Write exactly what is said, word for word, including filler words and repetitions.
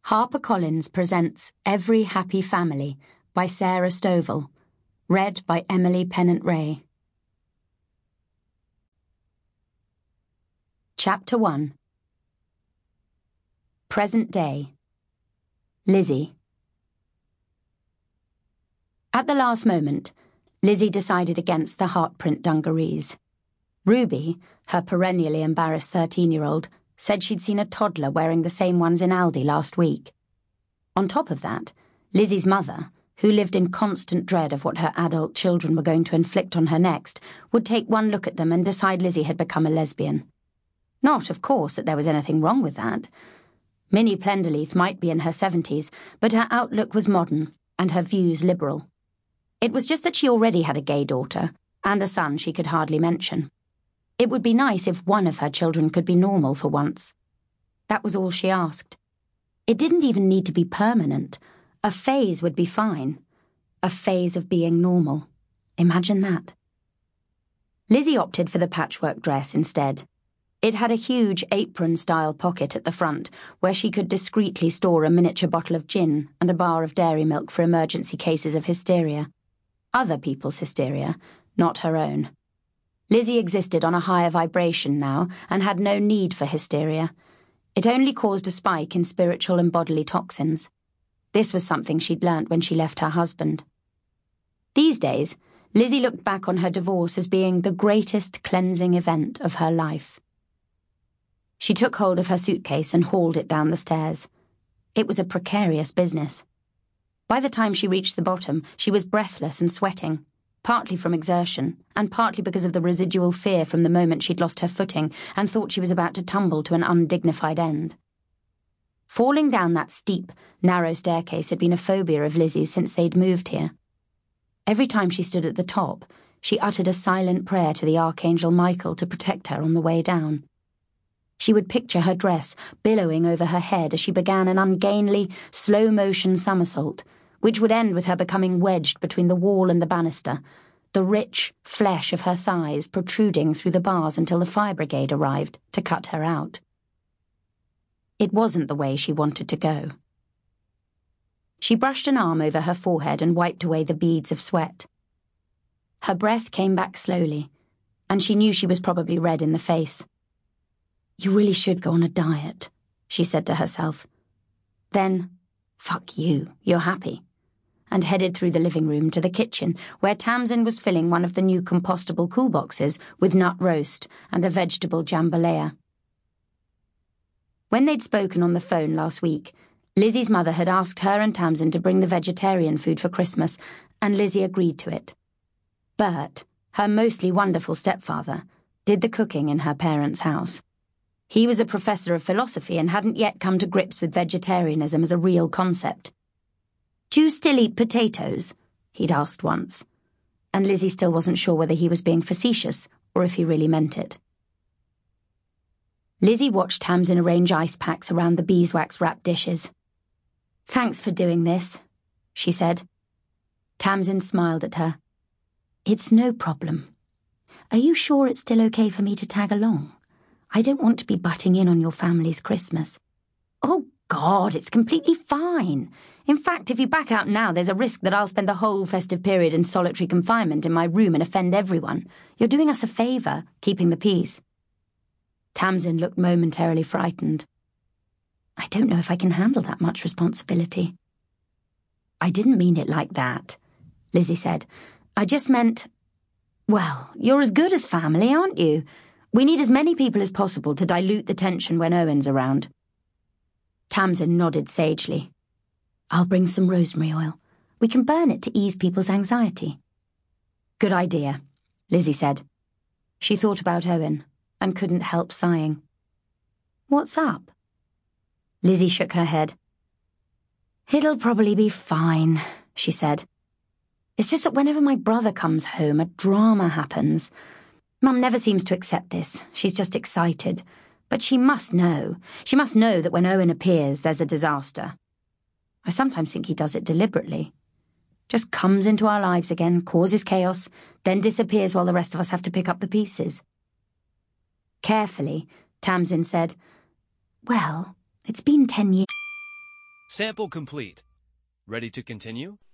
HarperCollins presents Every Happy Family by Sarah Stovall, read by Emily Pennant Ray. Chapter one. Present Day. Lizzie. At the last moment, Lizzie decided against the heartprint dungarees. Ruby, her perennially embarrassed thirteen-year-old, said she'd seen a toddler wearing the same ones in Aldi last week. On top of that, Lizzie's mother, who lived in constant dread of what her adult children were going to inflict on her next, would take one look at them and decide Lizzie had become a lesbian. Not, of course, that there was anything wrong with that. Minnie Plenderleath might be in her seventies, but her outlook was modern and her views liberal. It was just that she already had a gay daughter, and a son she could hardly mention. It would be nice if one of her children could be normal for once. That was all she asked. It didn't even need to be permanent. A phase would be fine. A phase of being normal. Imagine that. Lizzie opted for the patchwork dress instead. It had a huge apron-style pocket at the front where she could discreetly store a miniature bottle of gin and a bar of dairy milk for emergency cases of hysteria. Other people's hysteria, not her own. Lizzie existed on a higher vibration now and had no need for hysteria. It only caused a spike in spiritual and bodily toxins. This was something she'd learnt when she left her husband. These days, Lizzie looked back on her divorce as being the greatest cleansing event of her life. She took hold of her suitcase and hauled it down the stairs. It was a precarious business. By the time she reached the bottom, she was breathless and sweating, partly from exertion, and partly because of the residual fear from the moment she'd lost her footing and thought she was about to tumble to an undignified end. Falling down that steep, narrow staircase had been a phobia of Lizzie's since they'd moved here. Every time she stood at the top, she uttered a silent prayer to the Archangel Michael to protect her on the way down. She would picture her dress billowing over her head as she began an ungainly, slow-motion somersault, which would end with her becoming wedged between the wall and the banister, the rich flesh of her thighs protruding through the bars until the fire brigade arrived to cut her out. It wasn't the way she wanted to go. She brushed an arm over her forehead and wiped away the beads of sweat. Her breath came back slowly, and she knew she was probably red in the face. "You really should go on a diet," she said to herself. Then, "Fuck you, you're happy," and headed through the living room to the kitchen, where Tamsin was filling one of the new compostable cool boxes with nut roast and a vegetable jambalaya. When they'd spoken on the phone last week, Lizzie's mother had asked her and Tamsin to bring the vegetarian food for Christmas, and Lizzie agreed to it. Bert, her mostly wonderful stepfather, did the cooking in her parents' house. He was a professor of philosophy and hadn't yet come to grips with vegetarianism as a real concept. "Do you still eat potatoes?" he'd asked once, and Lizzie still wasn't sure whether he was being facetious or if he really meant it. Lizzie watched Tamsin arrange ice packs around the beeswax-wrapped dishes. "Thanks for doing this," she said. Tamsin smiled at her. "It's no problem. Are you sure it's still okay for me to tag along? I don't want to be butting in on your family's Christmas." "Oh, God, it's completely fine. In fact, if you back out now, there's a risk that I'll spend the whole festive period in solitary confinement in my room and offend everyone. You're doing us a favour, keeping the peace." Tamsin looked momentarily frightened. "I don't know if I can handle that much responsibility." "I didn't mean it like that," Lizzie said. "I just meant, well, you're as good as family, aren't you? We need as many people as possible to dilute the tension when Owen's around." Tamsin nodded sagely. "I'll bring some rosemary oil. We can burn it to ease people's anxiety." "Good idea," Lizzie said. She thought about Owen and couldn't help sighing. "What's up?" Lizzie shook her head. "It'll probably be fine," she said. "It's just that whenever my brother comes home, a drama happens. Mum never seems to accept this. She's just excited. But she must know. She must know that when Owen appears, there's a disaster. I sometimes think he does it deliberately. Just comes into our lives again, causes chaos, then disappears while the rest of us have to pick up the pieces." Carefully, Tamsin said, "Well, it's been ten years." Sample complete. Ready to continue?